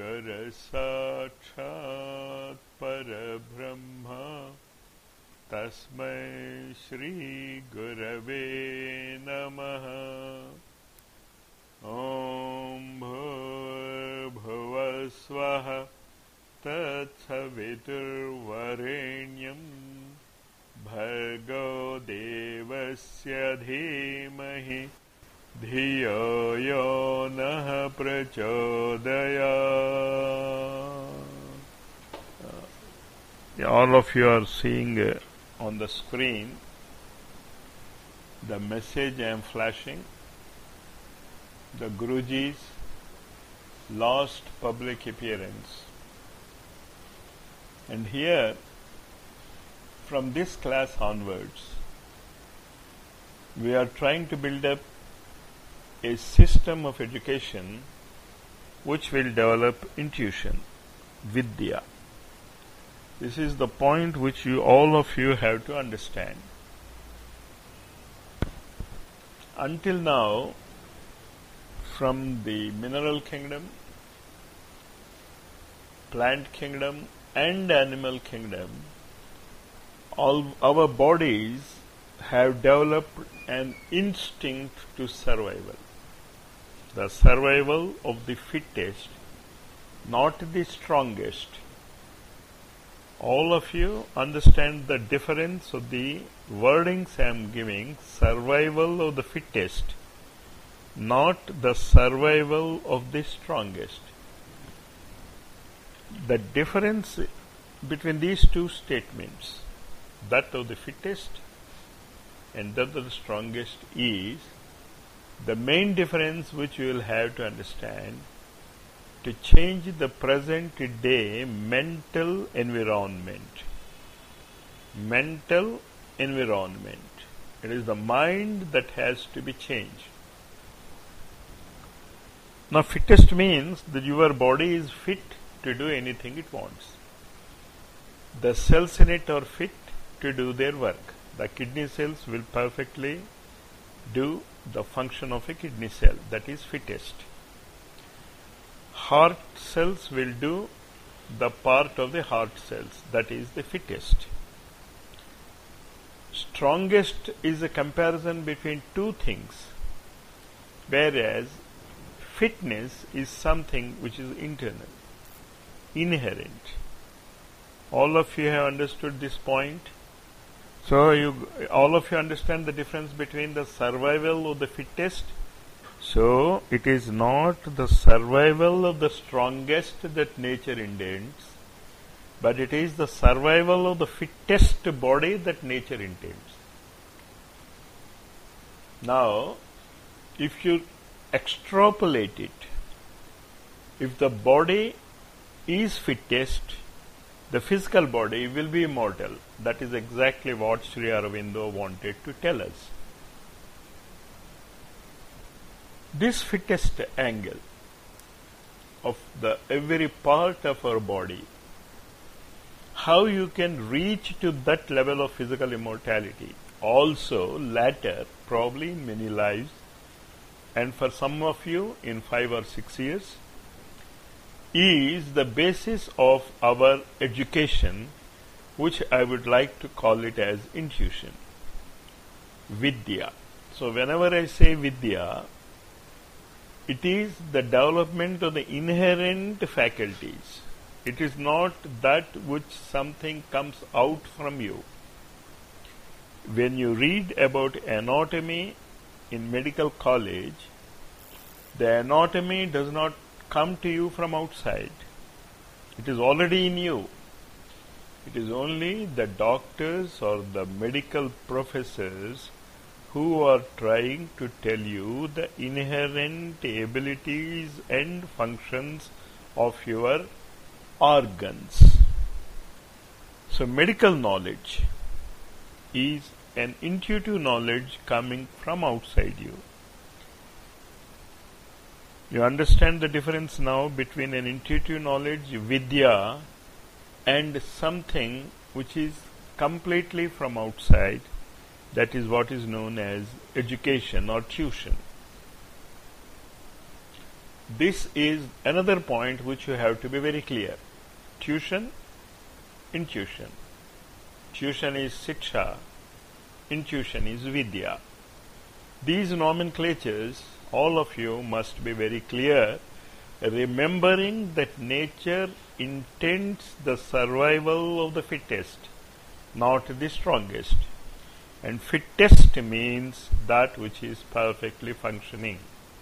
सागर साक्षात् परब्रह्म तस्मै श्री गुरवे नमः। ॐ भूर्भुवस्वः तत्सवितुर्वरेण्यं भर्गो देवस्य धीमहि धियो यो नः प्रचोदयात्। All of you are seeing on the screen the message I am flashing. The Guruji's last public appearance. And here, from this class onwards, we are trying to build up a system of education which will develop intuition, vidya. This is the point which all of you have to understand. Until now, from the mineral kingdom, plant kingdom and animal kingdom, all our bodies have developed an instinct to survival. The survival of the fittest, not the strongest. All of you understand the difference of the wordings I am giving. Survival of the fittest, not the survival of the strongest. The difference between these two statements, that of the fittest and that of the strongest, is the main difference which you will have to understand to change the present day mental environment. Mental environment. It is the mind that has to be changed. Now, fittest means that your body is fit to do anything it wants. The cells in it are fit to do their work. The kidney cells will perfectly do the function of a kidney cell, that is fittest. Heart cells will do the part of the heart cells, that is the fittest. Strongest is a comparison between two things, whereas fitness is something which is internal, inherent. All of you have understood this point? So all of you understand the difference between the survival of the fittest. So it is not the survival of the strongest that nature intends, but it is the survival of the fittest body that nature intends. Now, if you extrapolate it, if the body is fittest, the physical body will be immortal. That is exactly what Sri Aurobindo wanted to tell us. This fittest angle of the every part of our body, how you can reach to that level of physical immortality, also later, probably in many lives, and for some of you in 5 or 6 years, is the basis of our education, which I would like to call it as intuition, vidya. So whenever I say vidya, it is the development of the inherent faculties. It is not that which something comes out from you. When you read about anatomy in medical college, the anatomy does not come to you from outside. It is already in you. It is only the doctors or the medical professors who are trying to tell you the inherent abilities and functions of your organs. So medical knowledge is an intuitive knowledge coming from outside you. You understand the difference now between an intuitive knowledge, vidya, and something which is completely from outside. That is what is known as education or tuition. This is another point which you have to be very clear. Tuition, intuition. Tuition is Siksha, intuition is Vidya. These nomenclatures, all of you must be very clear, remembering that nature intends the survival of the fittest, not the strongest. And fittest means that which is perfectly functioning.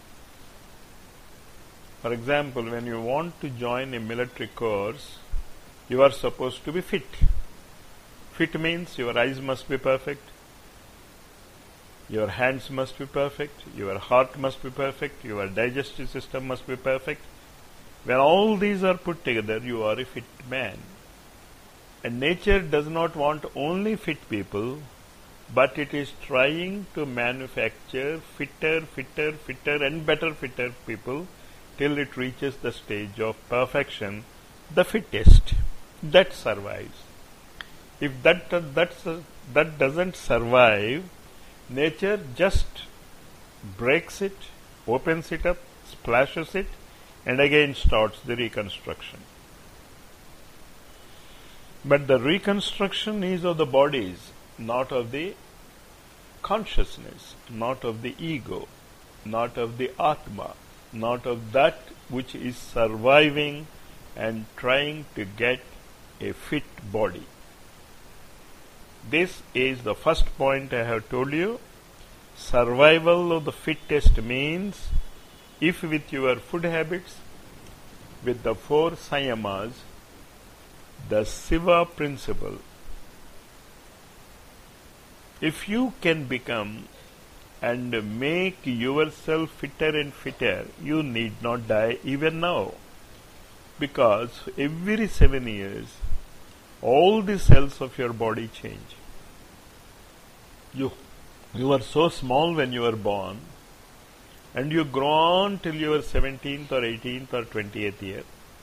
For example, when you want to join a military course, you are supposed to be fit. Fit means your eyes must be perfect, your hands must be perfect, your heart must be perfect, your digestive system must be perfect. When all these are put together, you are a fit man. And nature does not want only fit people, but it is trying to manufacture fitter and better fitter people till it reaches the stage of perfection, the fittest, that survives. If that doesn't survive, nature just breaks it, opens it up, splashes it, and again starts the reconstruction. But the reconstruction is of the bodies, not of the consciousness, not of the ego, not of the Atma, not of that which is surviving and trying to get a fit body. This is the first point I have told you. Survival of the fittest means, if with your food habits, with the 4 Sanyamas, the Siva principle, if you can become and make yourself fitter and fitter, you need not die even now. Because every 7 years, all the cells of your body change. You were so small when you were born, and you grow on till your 17th or 18th or 20th year.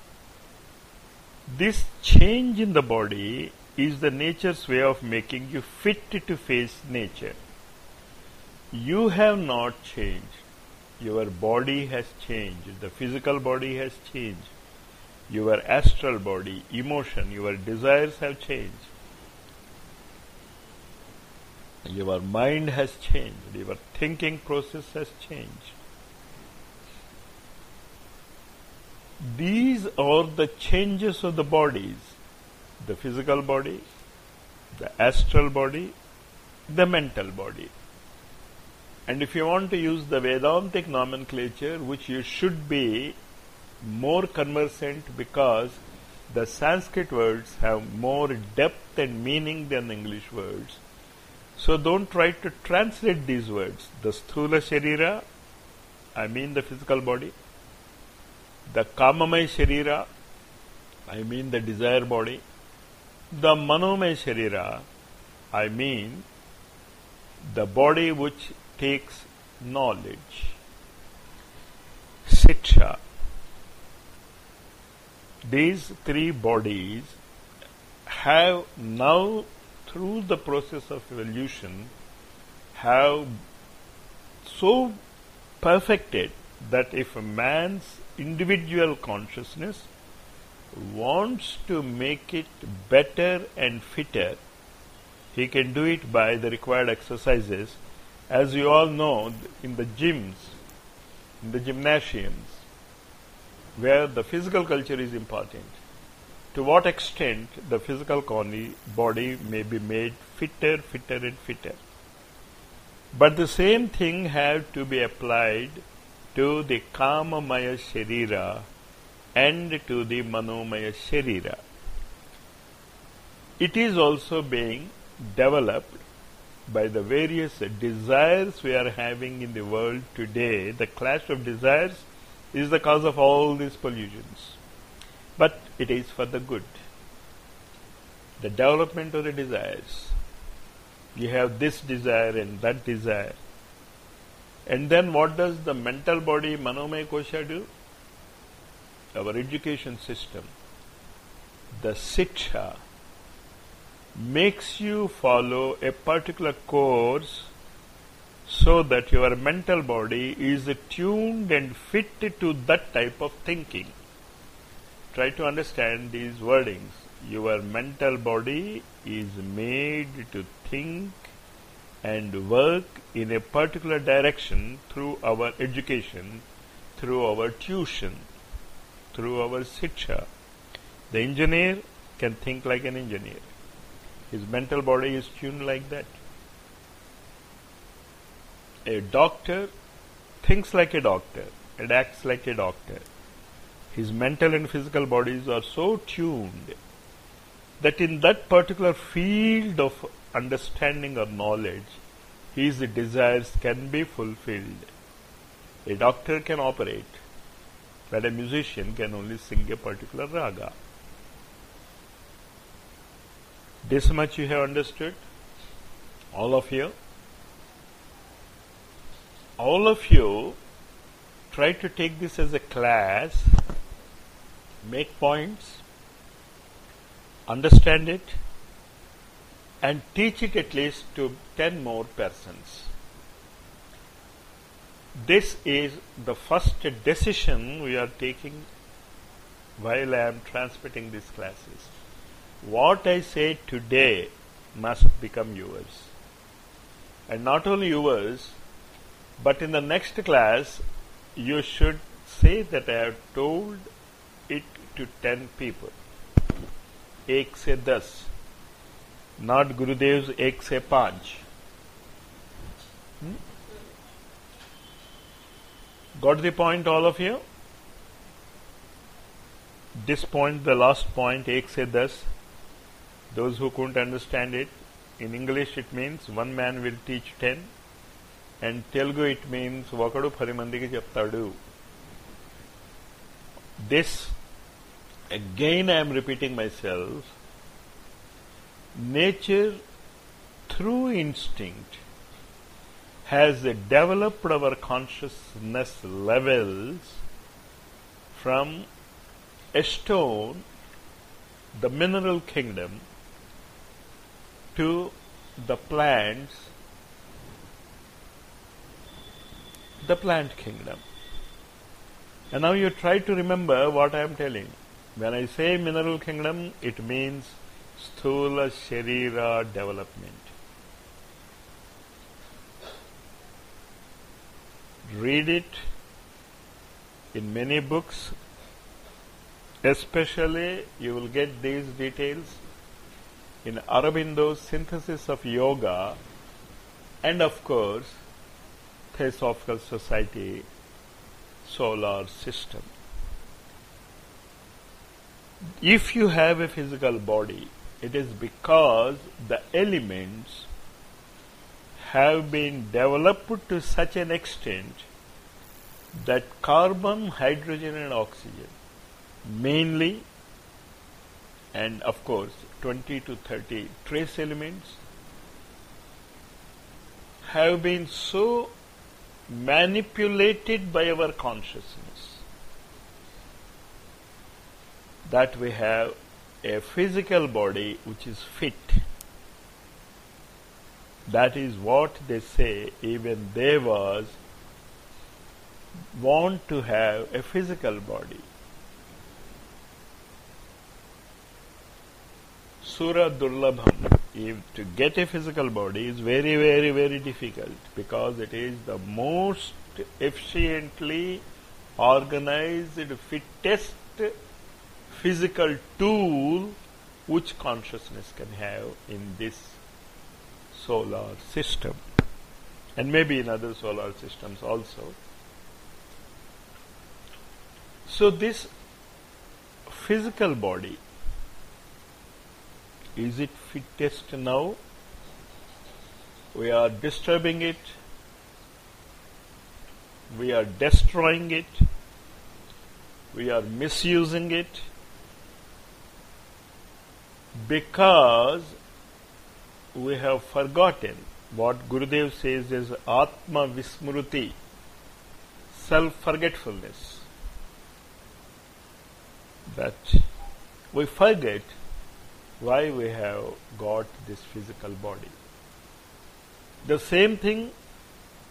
This change in the body is the nature's way of making you fit to face nature. You have not changed. Your body has changed. The physical body has changed. Your astral body, emotion, your desires have changed. Your mind has changed. Your thinking process has changed. These are the changes of the bodies. The physical body, the astral body, the mental body. And if you want to use the Vedantic nomenclature, which you should be more conversant because the Sanskrit words have more depth and meaning than English words. So don't try to translate these words. The Sthula Sharira, I mean the physical body. The Kamamaya Sharira, I mean the desire body. The Manomaya Sharira, I mean the body which takes knowledge. Siksha. These 3 bodies have now, through the process of evolution, have so perfected that if a man's individual consciousness wants to make it better and fitter, he can do it by the required exercises. As you all know, in the gyms, in the gymnasiums, where the physical culture is important, to what extent the physical body may be made fitter and fitter. But the same thing have to be applied to the Kamamaya Sharira and to the Manomaya Sharira. It is also being developed by the various desires we are having in the world today. The clash of desires is the cause of all these pollutions. But it is for the good. The development of the desires. You have this desire and that desire. And then what does the mental body, Manomaya Kosha, do? Our education system, the Siksha, makes you follow a particular course so that your mental body is tuned and fit to that type of thinking. Try to understand these wordings. Your mental body is made to think and work in a particular direction through our education, through our tuition, through our shiksha. The engineer can think like an engineer. His mental body is tuned like that. A doctor thinks like a doctor and acts like a doctor. His mental and physical bodies are so tuned that in that particular field of understanding or knowledge, his desires can be fulfilled. A doctor can operate, but a musician can only sing a particular raga. This much you have understood? All of you? All of you try to take this as a class, make points, understand it, and teach it at least to 10 more persons. This is the first decision we are taking while I am transmitting these classes. What I say today must become yours. And not only yours, but in the next class, you should say that I have told it to 10 people. Ek se 10. Not Gurudev's ek se 5. Got the point, all of you? This point, the last point, ek se 10. Those who couldn't understand it, in English it means one man will teach 10, and Telugu it means ఒకడు 10 మందికి చెప్తాడు. This, again I am repeating myself, nature through instinct has developed our consciousness levels from a stone, the mineral kingdom, to the plants, the plant kingdom. And now you try to remember what I am telling. When I say mineral kingdom, it means sthula sharira development. Read it in many books. Especially you will get these details in Aurobindo's Synthesis of Yoga, and of course Theosophical Society Solar System. If you have a physical body, it is because the elements have been developed to such an extent that carbon, hydrogen and oxygen mainly, and of course 20 to 30 trace elements, have been so manipulated by our consciousness that we have a physical body which is fit. That is what they say, even devas want to have a physical body. Sura Durlabham, to get a physical body is very, very, very difficult, because it is the most efficiently organized, fittest physical tool which consciousness can have in this solar system, and maybe in other solar systems also. So this physical body, is it fittest now? We are disturbing it, we are destroying it, we are misusing it, because we have forgotten what Gurudev says is Atma Vismruti, self-forgetfulness. That we forget why we have got this physical body. The same thing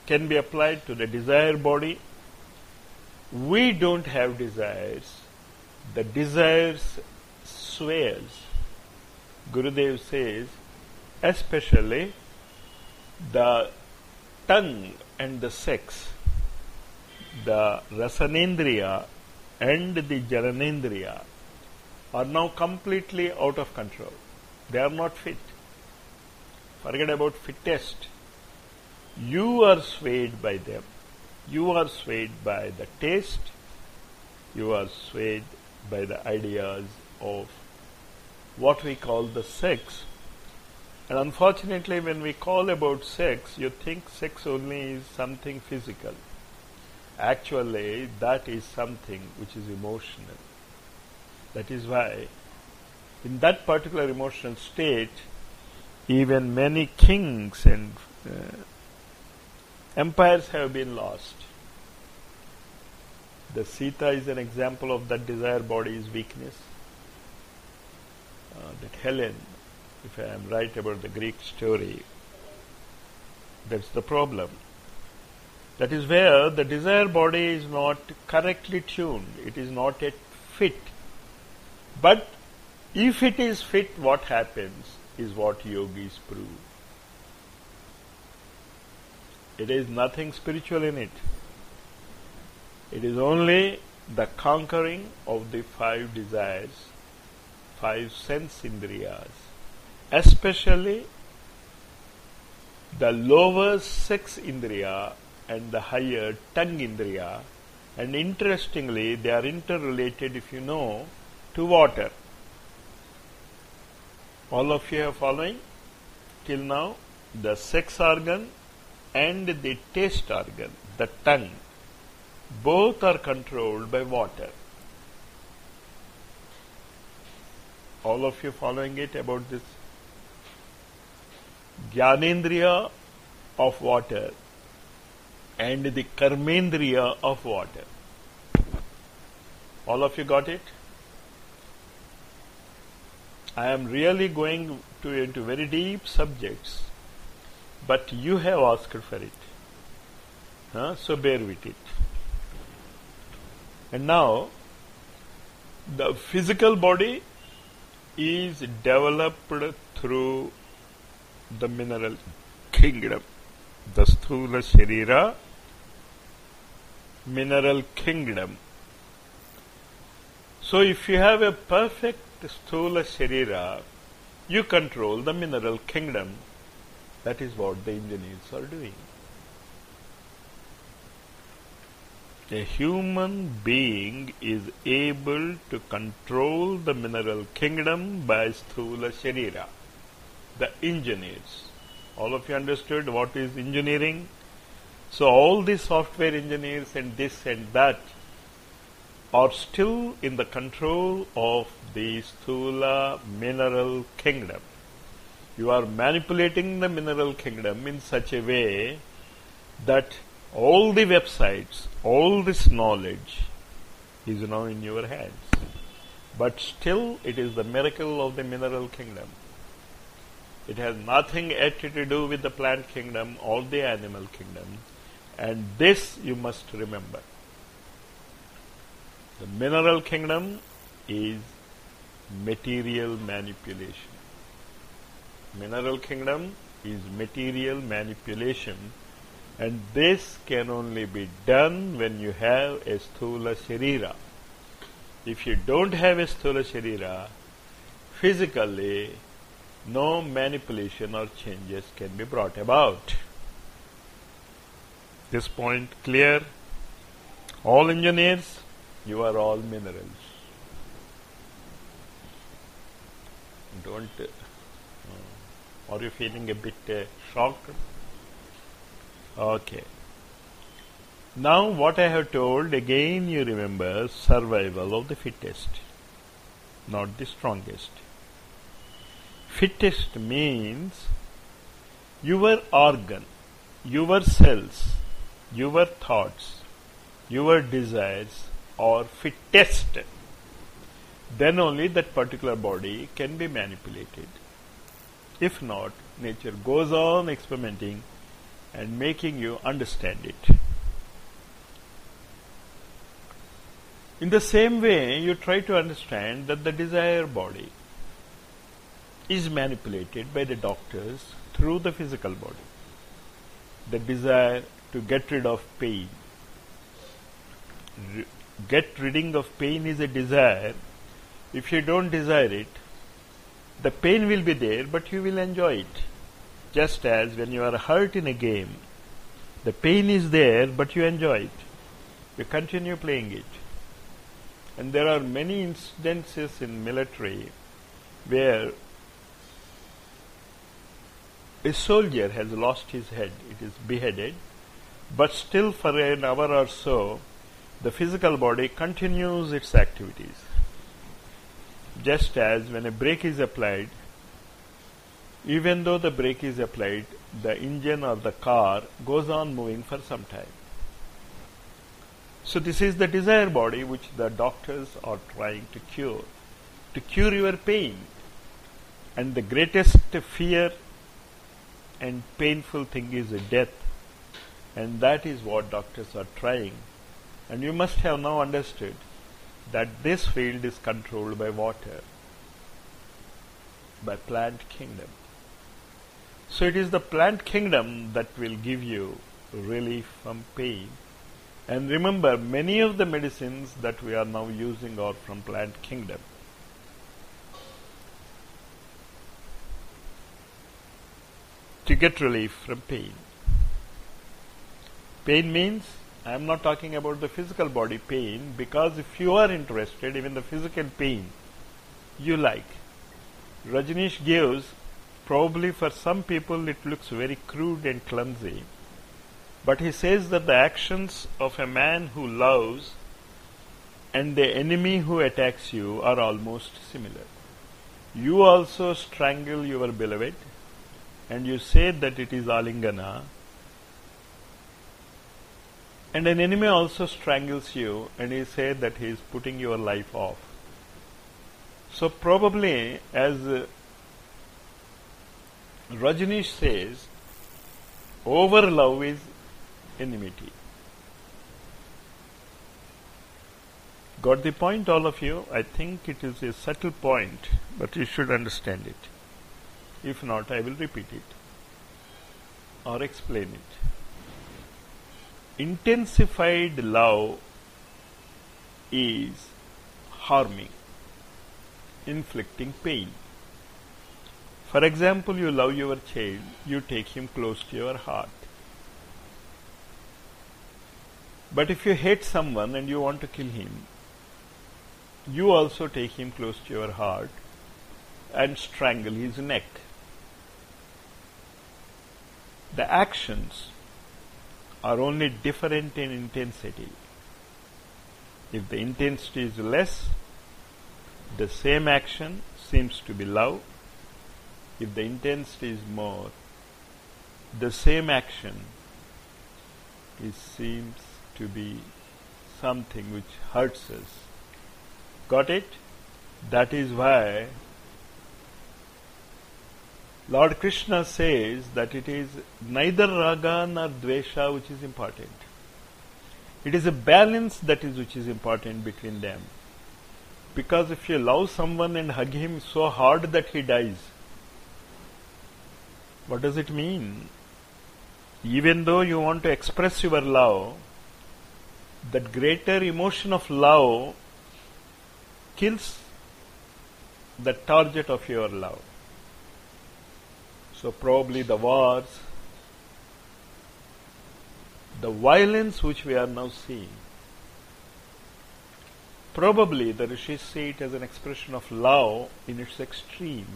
can be applied to the desire body. We don't have desires. The desires sways. Gurudev says, especially the tongue and the sex, the rasanendriya and the jananendriya are now completely out of control. They are not fit. Forget about fit test. You are swayed by them. You are swayed by the taste. You are swayed by the ideas of what we call the sex. And unfortunately, when we call about sex, you think sex only is something physical. Actually, that is something which is emotional. That is why, in that particular emotional state, even many kings and empires have been lost. The Sita is an example of that desire body's weakness. That Helen, if I am right about the Greek story, that's the problem. That is where the desire body is not correctly tuned. It is not yet fit. But if it is fit, what happens is what yogis prove. It is nothing spiritual in it. It is only the conquering of the 5 desires, 5 sense indriyas, especially the lower 6 indriya and the higher tongue indriya. And interestingly, they are interrelated, if you know, to water. All of you are following till now? The sex organ and the taste organ, the tongue, both are controlled by water. All of you following it about this? Jnanendriya of water and the karmendriya of water. All of you got it? I am really going into very deep subjects, but you have asked for it. So bear with it. And now, the physical body is developed through the mineral kingdom. The Sthula Sharira, mineral kingdom. So if you have a perfect Sthula Sharira, you control the mineral kingdom. That is what the engineers are doing. A human being is able to control the mineral kingdom by Sthula Sharira. The engineers. All of you understood what is engineering? So all the software engineers and this and that are still in the control of the Sthula mineral kingdom. You are manipulating the mineral kingdom in such a way that all the websites, all this knowledge is now in your hands. But still it is the miracle of the mineral kingdom. It has nothing yet to do with the plant kingdom or the animal kingdom. And this you must remember. The mineral kingdom is material manipulation. Mineral kingdom is material manipulation, and this can only be done when you have a Sthula Sharira. If you don't have a Sthula Sharira, physically no manipulation or changes can be brought about. This point clear? All engineers, you are all minerals. Don't. Are you feeling a bit shocked? Okay. Now what I have told, again you remember, survival of the fittest, not the strongest. Fittest means your organ, your cells, your thoughts, your desires are fittest. Then only that particular body can be manipulated. If not, nature goes on experimenting and making you understand it. In the same way, you try to understand that the desire body is manipulated by the doctors through the physical body. The desire to get rid of pain. Get rid of pain is a desire. If you don't desire it, the pain will be there, but you will enjoy it. Just as when you are hurt in a game, the pain is there, but you enjoy it. You continue playing it. And there are many instances in military where a soldier has lost his head, it is beheaded, but still for an hour or so, the physical body continues its activities. Just as when a brake is applied, even though the brake is applied, the engine or the car goes on moving for some time. So this is the desire body which the doctors are trying to cure your pain. And the greatest fear and painful thing is death. And that is what doctors are trying. And you must have now understood that this field is controlled by water, by plant kingdom. So it is the plant kingdom that will give you relief from pain. And remember, many of the medicines that we are now using are from plant kingdom. To get relief from pain. Pain means, I am not talking about the physical body pain, because if you are interested, even the physical pain you like. Rajneesh gives, probably for some people it looks very crude and clumsy, but he says that the actions of a man who loves and the enemy who attacks you are almost similar. You also strangle your beloved and you say that it is alingana, and an enemy also strangles you and he says that he is putting your life off. So probably, as Rajneesh says, over love is enmity. Got the point, all of you? I think it is a subtle point, but you should understand it. If not, I will repeat it or explain it. Intensified love is harming, inflicting pain. For example, you love your child, you take him close to your heart. But if you hate someone and you want to kill him, you also take him close to your heart and strangle his neck. The actions are only different in intensity. If the intensity is less, the same action seems to be love. If the intensity is more, the same action seems to be something which hurts us. Got it? That is why Lord Krishna says that it is neither raga nor dvesha which is important. It is a balance that is which is important between them. Because if you love someone and hug him so hard that he dies, what does it mean? Even though you want to express your love, that greater emotion of love kills the target of your love. So probably the wars, the violence which we are now seeing, probably the rishis see it as an expression of love in its extreme.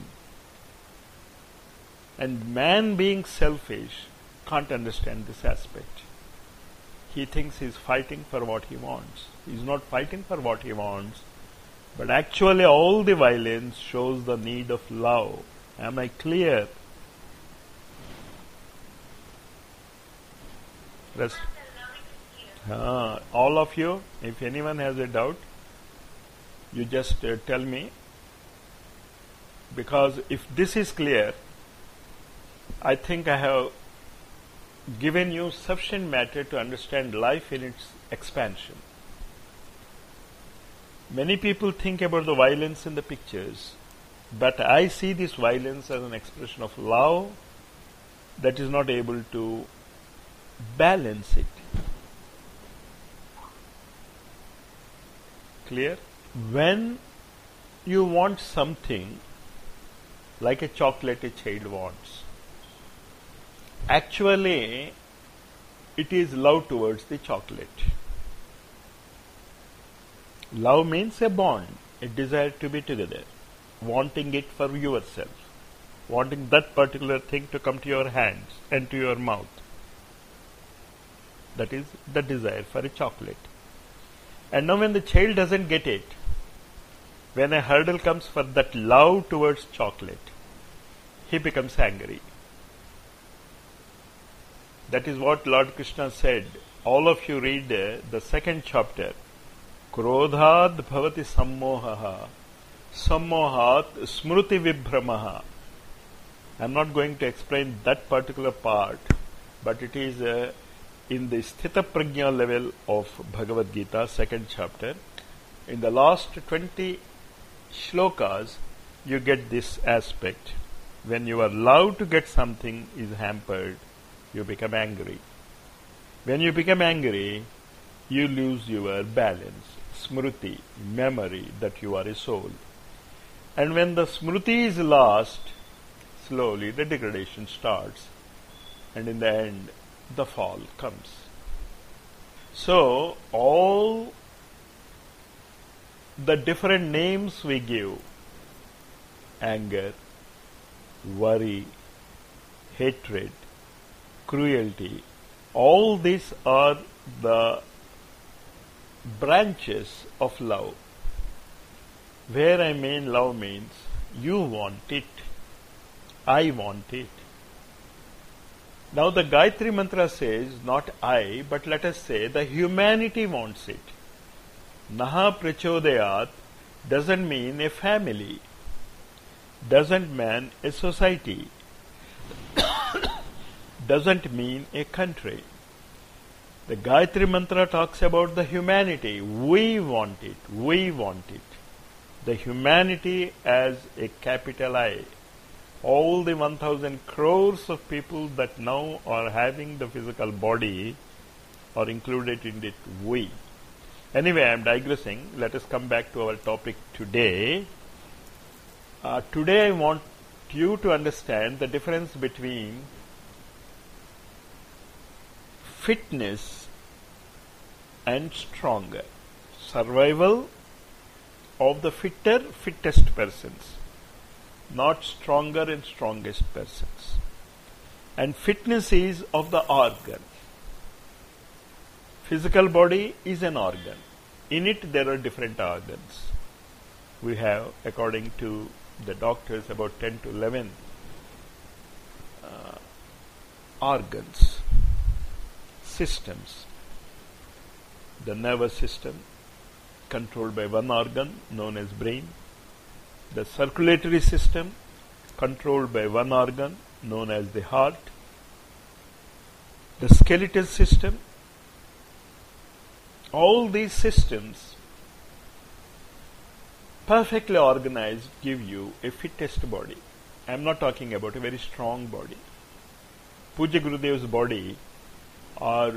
And man, being selfish, can't understand this aspect. He thinks he is fighting for what he wants. He is not fighting for what he wants, but actually all the violence shows the need of love. Am I clear? Rest. All of you, if anyone has a doubt, you just tell me, because if this is clear, I think I have given you sufficient matter to understand life in its expansion. Many people think about the violence in the pictures, but I see this violence as an expression of love that is not able to balance it. Clear? When you want something like a chocolate a child wants, actually it is love towards the chocolate. Love means a bond, a desire to be together, wanting it for yourself, wanting that particular thing to come to your hands and to your mouth. That is the desire for a chocolate. And now when the child doesn't get it, when a hurdle comes for that love towards chocolate, he becomes angry. That is what Lord Krishna said. All of you read the second chapter. Krodhad bhavati sammohaha, sammohat smruti vibhramaha. I am not going to explain that particular part, but it is in the Sthita Prajna level of Bhagavad Gita, second chapter. In the last 20 shlokas, you get this aspect. When your love to get something is hampered, you become angry. When you become angry, you lose your balance, smruti, memory that you are a soul. And when the smruti is lost, slowly the degradation starts, and in the end, the fall comes. So, all the different names we give, anger, worry, hatred, cruelty, all these are the branches of love. Where I mean love means you want it, I want it. Now the Gayatri Mantra says, not I, but let us say the humanity wants it. Naha prachodayat doesn't mean a family, doesn't mean a society, doesn't mean a country. The Gayatri Mantra talks about the humanity. We want it, we want it. The humanity as a capital I. All the 1000 crores of people that now are having the physical body are included in it, we. Anyway, I am digressing. Let us come back to our topic today. Today I want you to understand the difference between fitness and stronger. Survival of the fittest persons, not stronger and strongest persons. And fitness is of the organ. Physical body is an organ. In it there are different organs. We have, according to the doctors, about 10 to 11 organs, systems. The nervous system, controlled by one organ known as brain. The circulatory system, controlled by one organ known as the heart. The skeletal system. All these systems, perfectly organized, give you a fittest body. I am not talking about a very strong body. Pujya Gurudev's body or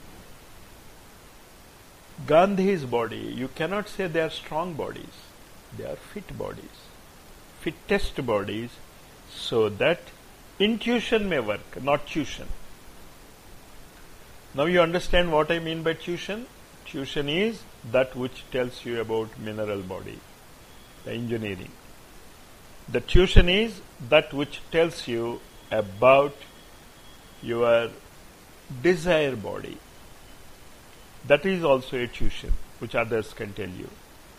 Gandhi's body, you cannot say they are strong bodies. They are fit bodies, fittest bodies, so that intuition may work, not tuition. Now you understand what I mean by tuition? Tuition is that which tells you about mineral body, the engineering. The tuition is that which tells you about your desire body. That is also a tuition, which others can tell you.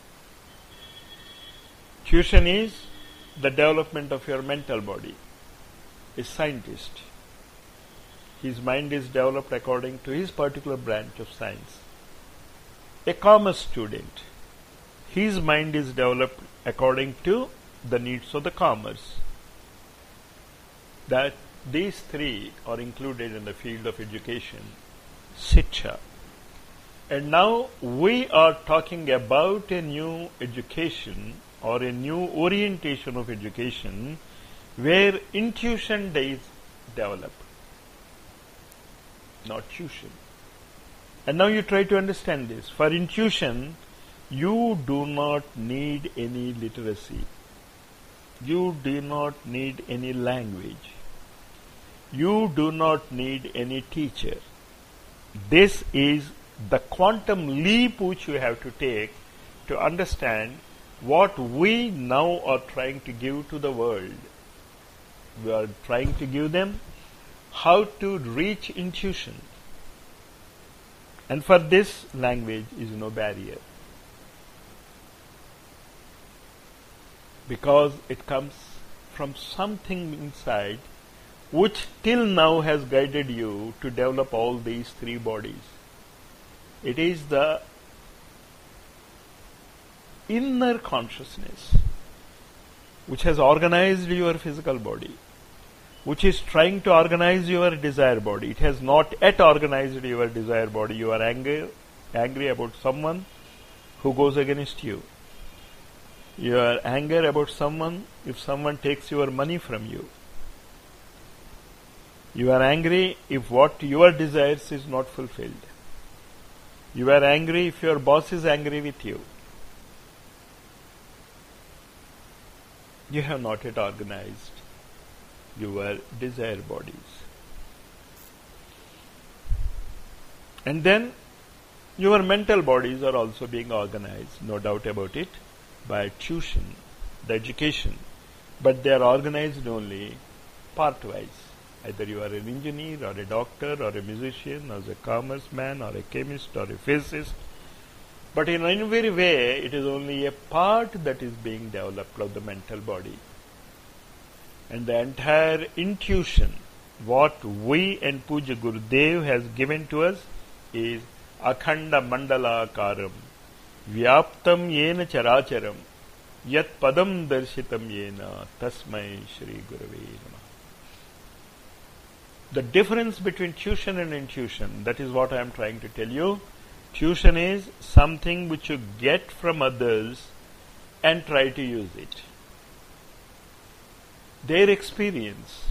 Tuition is the development of your mental body. A scientist, his mind is developed according to his particular branch of science. A commerce student, his mind is developed according to the needs of the commerce. That These three are included in the field of education, Shiksha. And now we are talking about a new education or a new orientation of education where intuition is developed, not tuition. And now you try to understand this. For intuition, you do not need any literacy. You do not need any language. You do not need any teacher. This is the quantum leap which you have to take to understand what we now are trying to give to the world. We are trying to give them how to reach intuition. And for this, language is no barrier. Because it comes from something inside which till now has guided you to develop all these three bodies. It is the inner consciousness which has organized your physical body, which is trying to organize your desire body. It has not yet organized your desire body. You are angry about someone who goes against you. You are angry about someone if someone takes your money from you. You are angry if what your desires is not fulfilled. You are angry if your boss is angry with you. You have not yet organized your desire bodies. And then your mental bodies are also being organized, no doubt about it, by tuition, the education. But they are organized only part-wise. Either you are an engineer or a doctor or a musician or a commerce man or a chemist or a physicist. But in every way, it is only a part that is being developed of the mental body. And the entire intuition, what we and Puja Gurudev has given to us is Akhanda Mandala Karam, Vyaptam Yena Characharam, Yat Padam Darshitam Yena, Tasmai Shri Gurave Namah. The difference between tuition and intuition, that is what I am trying to tell you. Tuition is something which you get from others and try to use it. Their experience,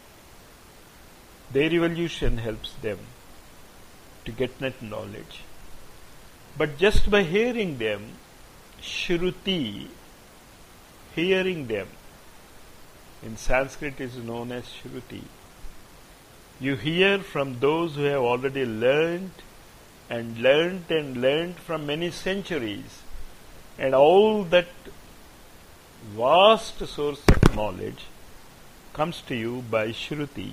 their evolution helps them to get that knowledge. But just by hearing them, Shruti, hearing them, in Sanskrit is known as Shruti. You hear from those who have already learned and learned and learned from many centuries, and all that vast source of knowledge comes to you by Shruti.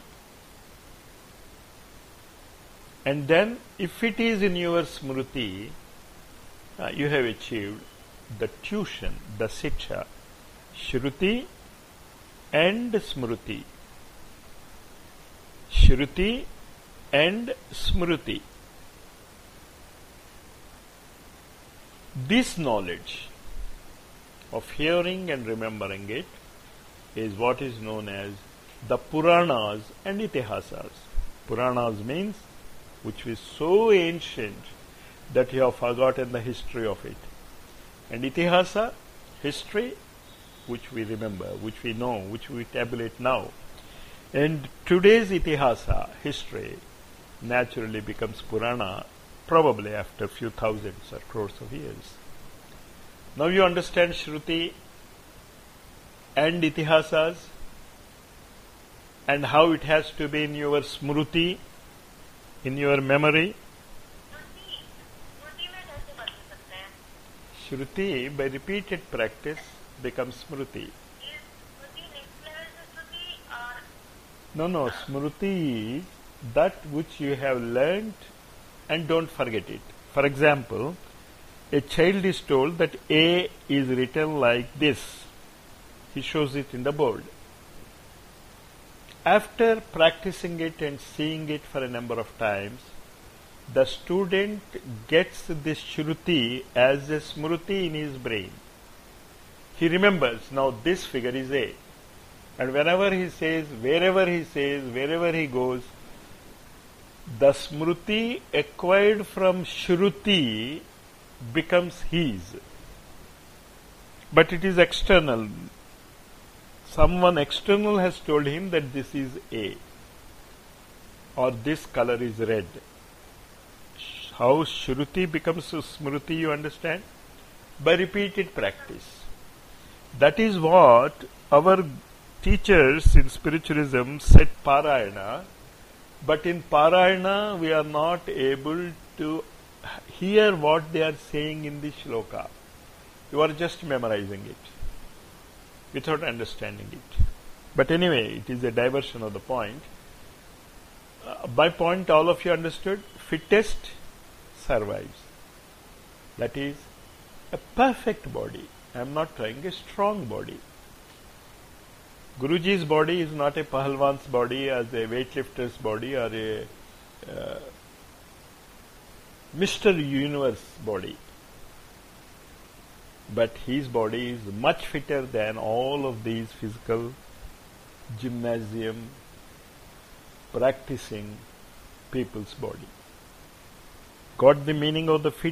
And then, if it is in your Smruti, you have achieved the tuition, the Shiksha, Shruti and Smruti. Shruti and Smruti. This knowledge of hearing and remembering it is what is known as the Puranas and Itihasas. Puranas means which is so ancient that you have forgotten the history of it. And Itihasa, history, which we remember, which we know, which we tabulate now. And today's Itihasa, history, naturally becomes Purana, probably after few thousands or crores of years. Now you understand Shruti and Itihasas and how it has to be in your Smruti, in your memory. Shruti, by repeated practice, becomes Smruti. No, Smruti is that which you have learnt and don't forget it. For example, a child is told that A is written like this. He shows it in the board. After practicing it and seeing it for a number of times, the student gets this Shruti as a Smruti in his brain. He remembers, now this figure is A. And whenever he says, wherever he goes, the smruti acquired from Shruti becomes his. But it is external. Someone external has told him that this is A, or this color is red. How Shruti becomes Smruti, you understand? By repeated practice. That is what our teachers in spiritualism said Parayana, but in Parayana we are not able to hear what they are saying in the shloka. You are just memorizing it without understanding it. But anyway, it is a diversion of the point. My point all of you understood? Fittest survives. That is a perfect body. I am not trying a strong body. Guruji's body is not a pahalwan's body, as a weightlifter's body, or a Mr. Universe body. But his body is much fitter than all of these physical gymnasium practicing people's body. Got the meaning of the fit?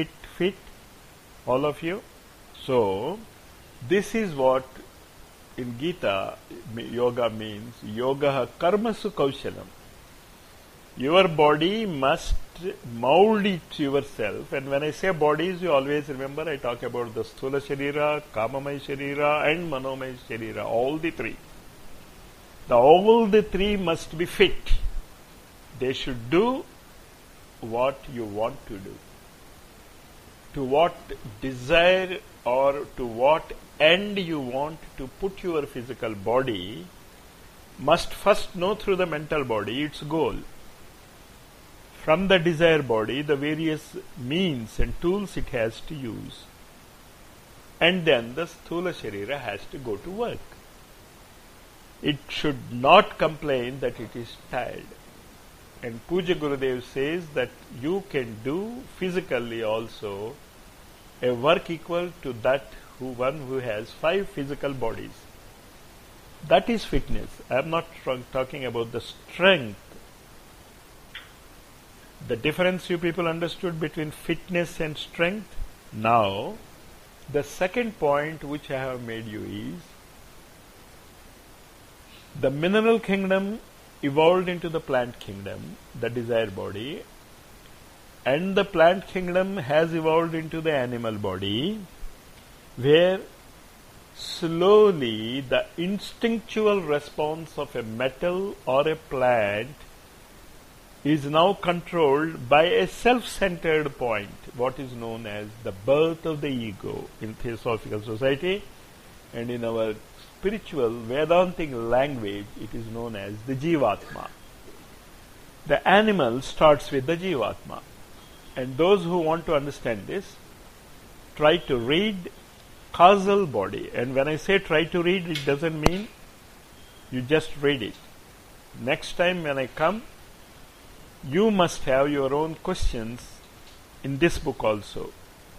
All of you? So, this is what in Gita yoga means. Yoga karmasu kaushalam. Your body must mold it yourself. And when I say bodies, you always remember I talk about the sthula sharira, kamamaya sharira and manomaya sharira. All the three. All the three must be fit. They should do what you want to do. To what desire or to what end you want to put your physical body, must first know through the mental body its goal. From the desire body, the various means and tools it has to use. And then the sthula sharira has to go to work. It should not complain that it is tired. And Puja Gurudev says that you can do physically also a work equal to that one who has 5 physical bodies. That is fitness. I am not talking about the strength. The difference you people understood between fitness and strength. Now, the second point which I have made you is, the mineral kingdom evolved into the plant kingdom, the desire body, and the plant kingdom has evolved into the animal body, where slowly the instinctual response of a metal or a plant is now controlled by a self-centered point, what is known as the birth of the ego in Theosophical Society, and in our spiritual Vedantic language it is known as the Jivatma. The animal starts with the Jivatma, and those who want to understand this, try to read causal body. And when I say try to read, it doesn't mean you just read it. Next time when I come, you must have your own questions in this book also.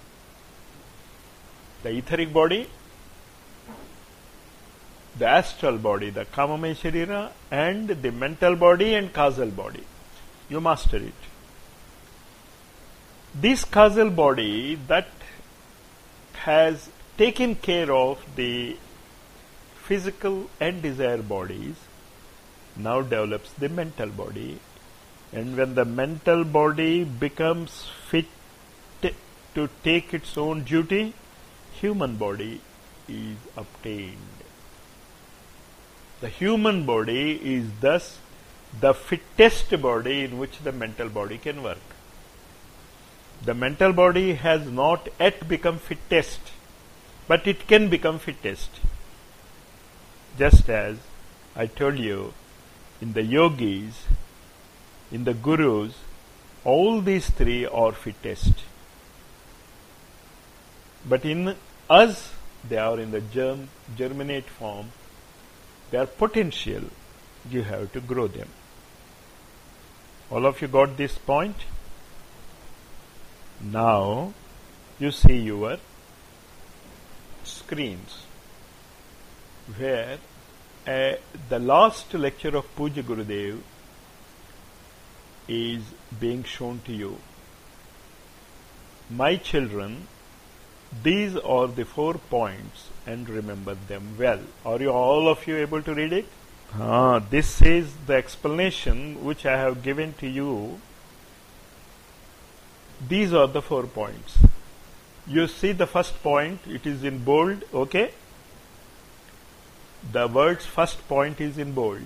The etheric body, the astral body, the kamamaya sharira, and the mental body and causal body. You master it. This causal body that has taken care of the physical and desire bodies now develops the mental body, and when the mental body becomes fit to take its own duty, human body is obtained. The human body is thus the fittest body in which the mental body can work. The mental body has not yet become fittest, but it can become fittest. Just as I told you, in the yogis, in the gurus, all these three are fittest. But in us, they are in the germinate form. They are potential. You have to grow them. All of you got this point? Now, you see your screens where the last lecture of Puja Gurudev is being shown to you. My children, these are the 4 points and remember them well. Are you all of you able to read it? This is the explanation which I have given to you. These are the 4 points. You see the first point, it is in bold, okay? The word's first point is in bold.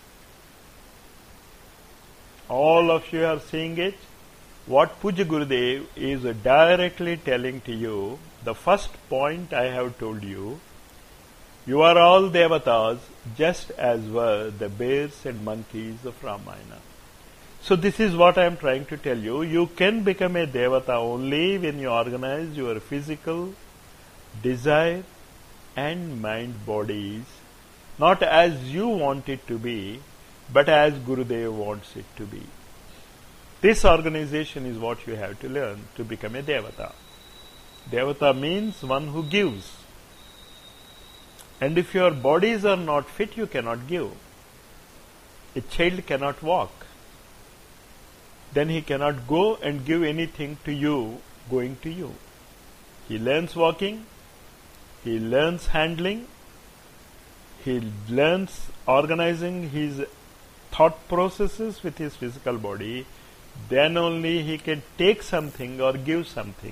All of you are seeing it. What Puja Gurudev is directly telling to you, the first point I have told you, you are all devatas just as were the bears and monkeys of Ramayana. So this is what I am trying to tell you. You can become a devata only when you organize your physical, desire and mind bodies, not as you want it to be, but as Gurudev wants it to be. This organization is what you have to learn to become a devata. Devata means one who gives. And if your bodies are not fit, you cannot give. A child cannot walk. Then he cannot go and give anything to you going to you. He learns walking, he learns handling, he learns organizing his thought processes with his physical body, then only he can take something or give something.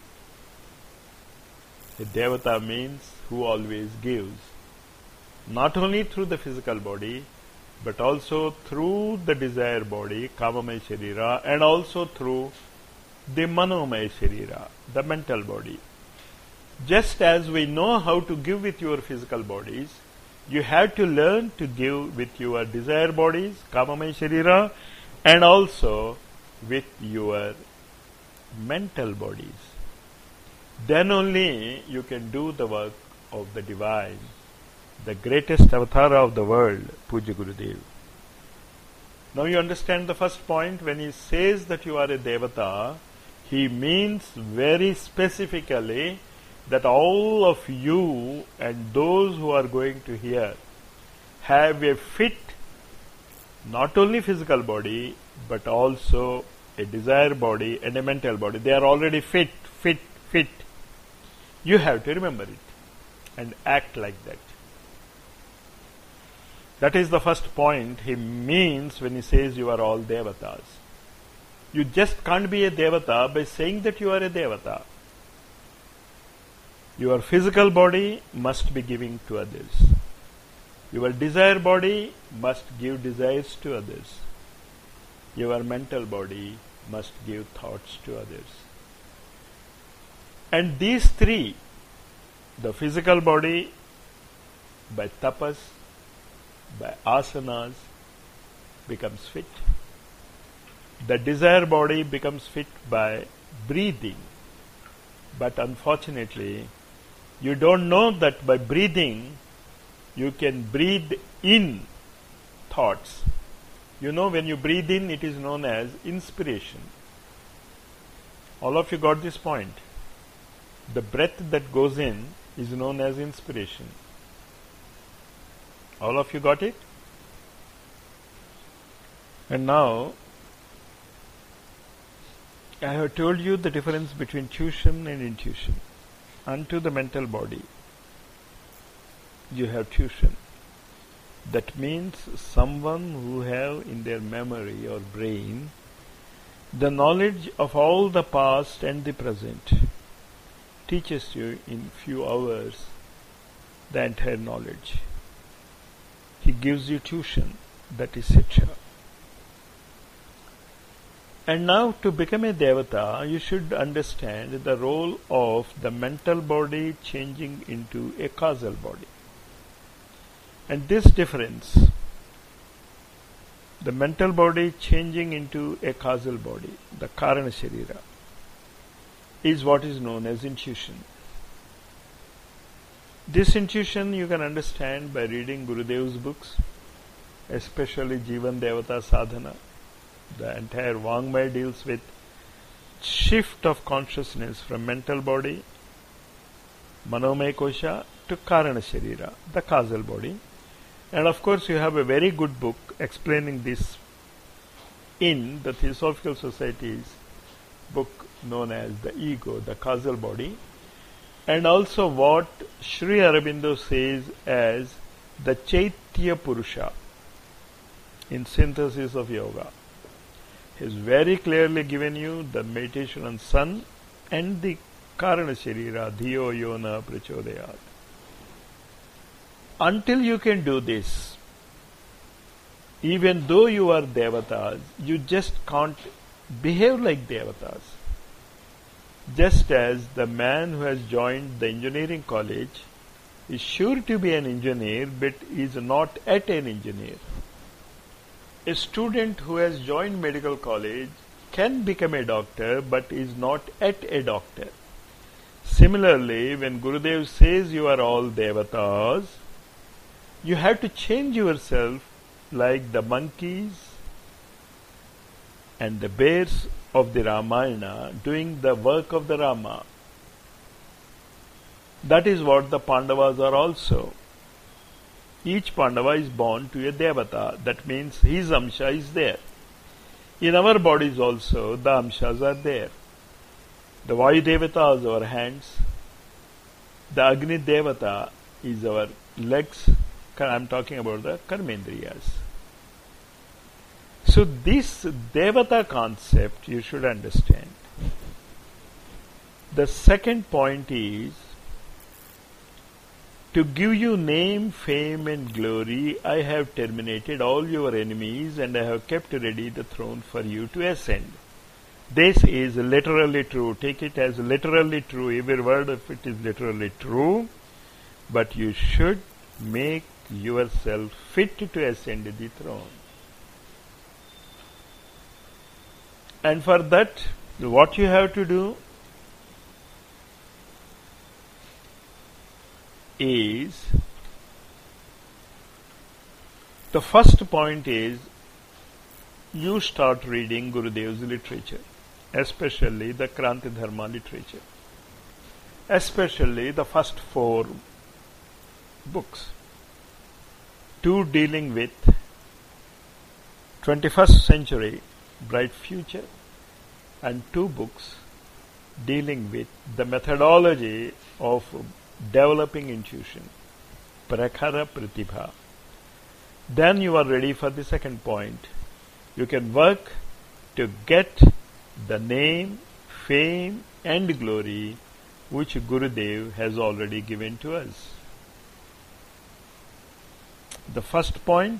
A devata means who always gives, not only through the physical body, but also through the desire body, Kamamaya Sharira, and also through the Manomaya Sharira, the mental body. Just as we know how to give with your physical bodies, you have to learn to give with your desire bodies, Kamamaya Sharira, and also with your mental bodies. Then only you can do the work of the divine, the greatest avatar of the world, Puja Gurudev. Now you understand the first point. When he says that you are a devata, he means very specifically that all of you and those who are going to hear have a fit, not only physical body, but also a desire body and a mental body. They are already fit. You have to remember it and act like that. That is the first point he means when he says you are all devatas. You just can't be a devata by saying that you are a devata. Your physical body must be giving to others. Your desire body must give desires to others. Your mental body must give thoughts to others. And these 3, the physical body by tapas, by asanas, becomes fit. The desire body becomes fit by breathing. But unfortunately, you don't know that by breathing, you can breathe in thoughts. You know, when you breathe in, it is known as inspiration. All of you got this point. The breath that goes in is known as inspiration. All of you got it? And now, I have told you the difference between tuition and intuition. Unto the mental body, you have tuition. That means someone who have in their memory or brain the knowledge of all the past and the present, teaches you in few hours the entire knowledge. He gives you tuition, that is Siksha. And now to become a devata, you should understand the role of the mental body changing into a causal body. And this difference, the mental body changing into a causal body, the Karana Sharira, is what is known as intuition. This intuition you can understand by reading Gurudev's books, especially Jivan Devata Sadhana. The entire Vangmaya deals with shift of consciousness from mental body, Manomaya Kosha, to Karana Sharira, the causal body. And of course, you have a very good book explaining this in the Theosophical Society's book known as The Ego, the Causal Body, and also what Sri Aurobindo says as the Chaitya Purusha in Synthesis of Yoga. He has very clearly given you the meditation on sun and the Karana Sharira, Dhiyo Yona Prachodayat. Until you can do this, even though you are devatas, you just can't behave like devatas. Just as the man who has joined the engineering college is sure to be an engineer but is not at an engineer. A student who has joined medical college can become a doctor but is not at a doctor. Similarly, when Gurudev says you are all devatas, you have to change yourself like the monkeys and the bears of the Ramayana doing the work of the Rama. That is what the Pandavas are also. Each Pandava is born to a Devata. That means his Amsha is there. In our bodies also, the Amshas are there. The Vayu Devata is our hands. The Agni Devata is our legs. I am talking about the Karmendriyas. So this Devata concept you should understand. The second point is, to give you name, fame and glory, I have terminated all your enemies and I have kept ready the throne for you to ascend. This is literally true. Take it as literally true. Every word of it is literally true. But you should make yourself fit to ascend the throne. And for that, what you have to do is, the first point is, you start reading Gurudev's literature, especially the Kranti Dharma literature, especially the first 4 books, 2 dealing with 21st century bright future, and 2 books dealing with the methodology of developing intuition, Prakhara Pratibha. Then you are ready for the second point. You can work to get the name, fame and glory which Gurudev has already given to us. The first point,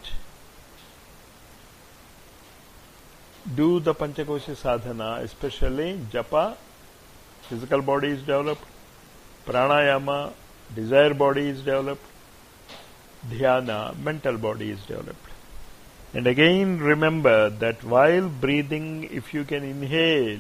do the Panchakosha sadhana, especially japa, physical body is developed, pranayama, desire body is developed, dhyana, mental body is developed. And again remember that while breathing, if you can inhale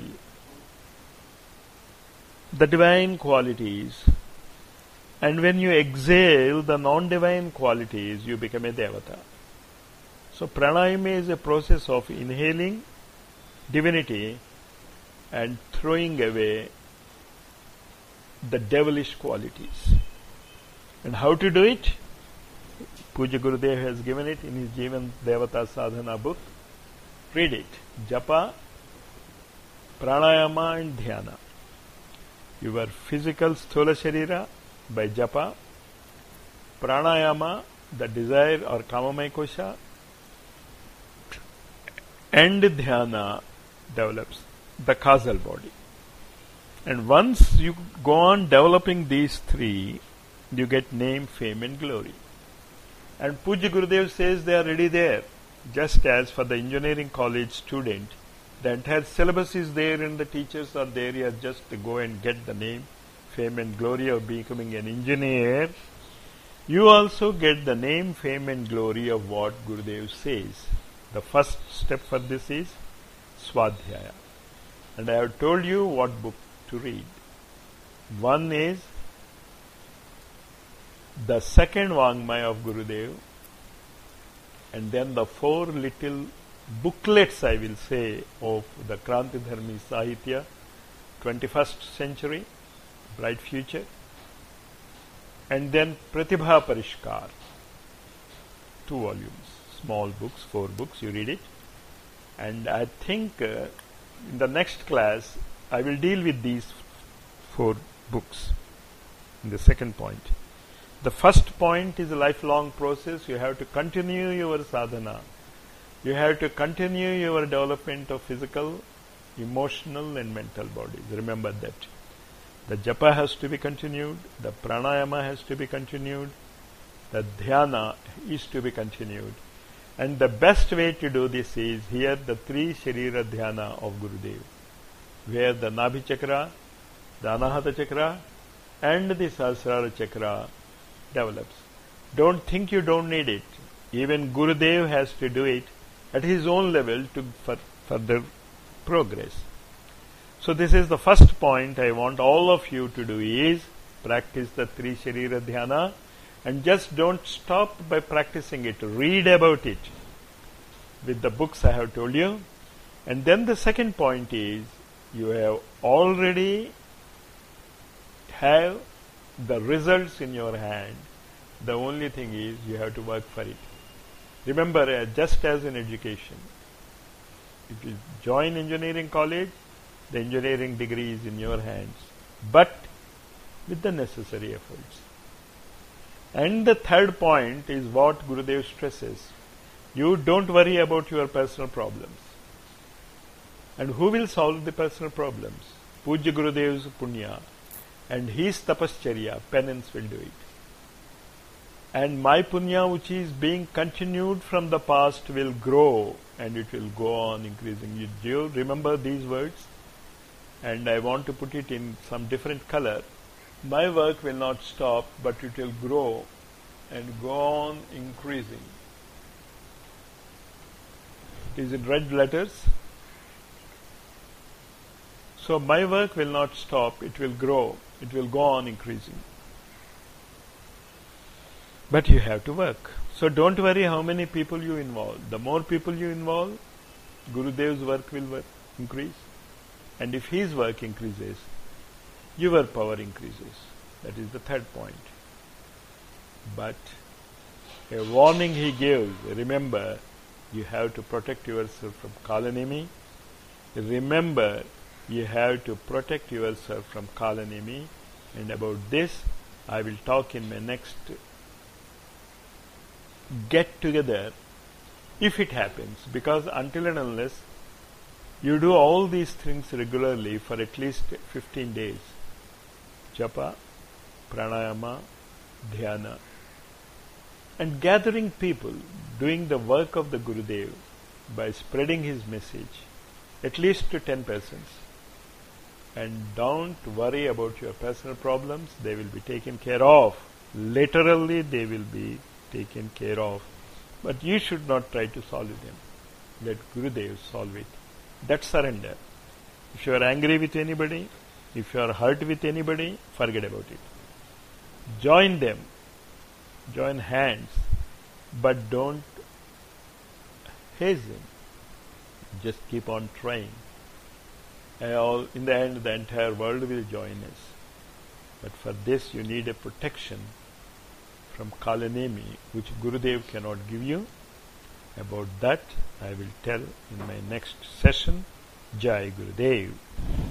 the divine qualities, and when you exhale the non-divine qualities, you become a devata. So pranayama is a process of inhaling divinity and throwing away the devilish qualities. And how to do it? Puja Gurudev has given it in his Jivan Devata Sadhana book. Read it. Japa, pranayama and dhyana. Your physical sthula sharira by japa, pranayama, the desire or kamamaya kosha, and dhyana develops the causal body. And once you go on developing these 3, you get name, fame and glory. And Puja Gurudev says they are already there. Just as for the engineering college student, the entire syllabus is there and the teachers are there. You have just to go and get the name, fame and glory of becoming an engineer. You also get the name, fame and glory of what Gurudev says. The first step for this is Swadhyaya. And I have told you what book to read. One is the second Vangmaya of Gurudev, and then the 4 little booklets, I will say, of the Kranti Dharmi Sahitya, 21st century, bright future, and then Pratibha Parishkar. 2 volumes, small books, 4 books, you read it. And I think in the next class, I will deal with these 4 books in the second point. The first point is a lifelong process. You have to continue your sadhana. You have to continue your development of physical, emotional and mental bodies. Remember that. The japa has to be continued, the pranayama has to be continued, the dhyana is to be continued. And the best way to do this is here the 3 Sharira Dhyana of Gurudev, where the Nabhi Chakra, the Anahata Chakra and the Sahasrara Chakra develops. Don't think you don't need it. Even Gurudev has to do it at his own level to further progress. So this is the first point I want all of you to do is practice the 3 Sharira Dhyana, and just don't stop by practicing it. Read about it with the books I have told you. And then the second point is you have already have the results in your hand. The only thing is you have to work for it. Remember, just as in education, if you join engineering college, the engineering degree is in your hands, but with the necessary efforts. And the third point is what Gurudev stresses. You don't worry about your personal problems. And who will solve the personal problems? Pujya Gurudev's punya and his tapascharya, penance will do it. And my punya, which is being continued from the past, will grow and it will go on increasing. Do you remember these words? And I want to put it in some different color. My work will not stop, but it will grow and go on increasing. Is it red letters? So my work will not stop, it will grow, it will go on increasing. But you have to work. So don't worry how many people you involve. The more people you involve, Gurudev's work will increase. And if his work increases, your power increases. That is the third point. But a warning he gives, remember, you have to protect yourself from kalanemi. Remember, you have to protect yourself from kalanemi. And about this, I will talk in my next get together, if it happens. Because until and unless you do all these things regularly for at least 15 days, japa, pranayama, dhyana, and gathering people, doing the work of the Gurudev by spreading his message, at least to 10 persons. And don't worry about your personal problems, they will be taken care of. Literally, they will be taken care of. But you should not try to solve them. Let Gurudev solve it. That's surrender. If you are angry with anybody, if you are hurt with anybody, forget about it. Join them. Join hands. But don't hasten. Just keep on trying. In the end, the entire world will join us. But for this, you need a protection from kalanemi, which Gurudev cannot give you. About that, I will tell in my next session. Jai Gurudev.